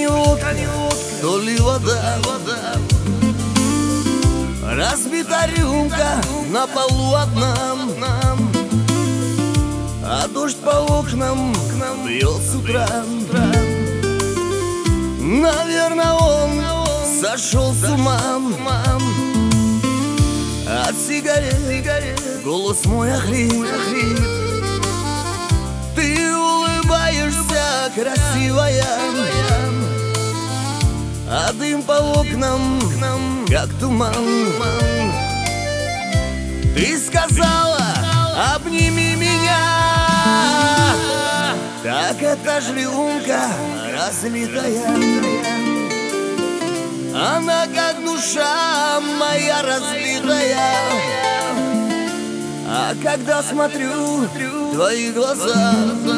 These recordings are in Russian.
не водка, то ли вода. Разбита рюмка на полу одна, а дождь по окнам к нам бьет с утра. Наверное, он сошел с ума от сигарет, голос мой охрип. Ты улыбаешься, красивая, а дым по окнам, как туман. Ты сказала, обними меня, так эта ж рюмка разлитая. Она как душа моя разбитая. А когда смотрю в твои глаза,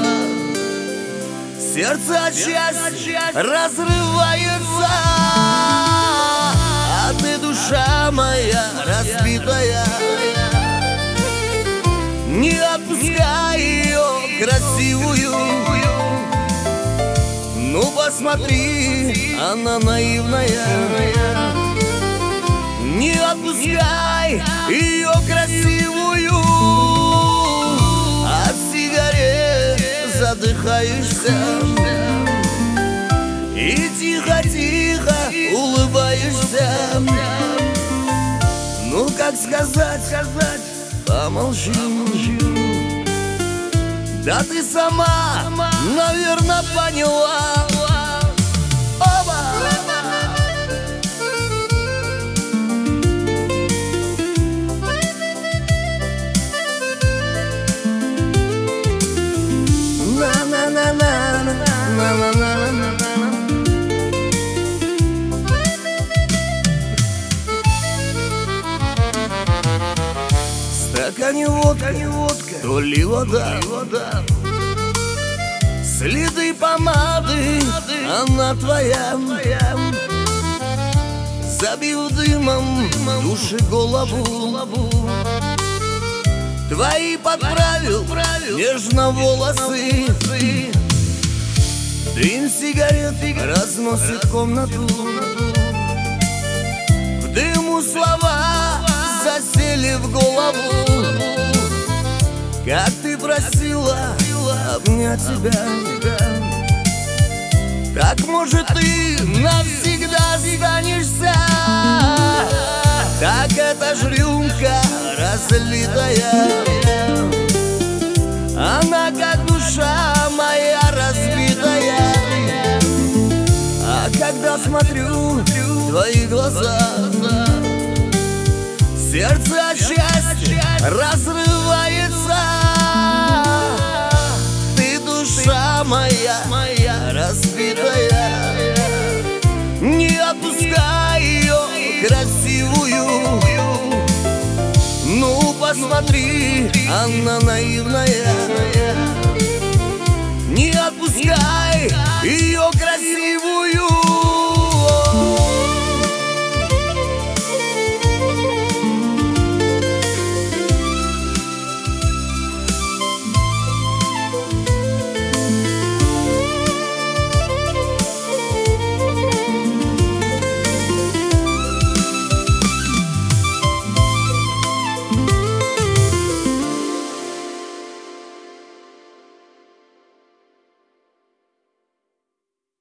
сердце от счастья разрывается. А ты, душа моя разбитая, не отпускай ее красивую. Ну посмотри, она наивная. Не отпускай ее красивую. От сигарет задыхаешься и тихо-тихо улыбаешься. Ну как сказать, помолчи. Да ты сама, наверное, поняла. Оба! В стакане водка, то ли вода. Следы помады, она твоя. Забив дымом души голову, твои подправил нежно волосы. Дым сигарет разносит комнату. В дыму слова засели в голову. Как ты просила обнять тебя, так может ты навсегда останешься. Так эта ж рюмка разлитая. Она как душа моя разбитая. А когда смотрю в твои глаза, сердце от счастья разрывается. Ты, душа моя разбитая, не отпускай ее красивую. Ну посмотри, она наивная.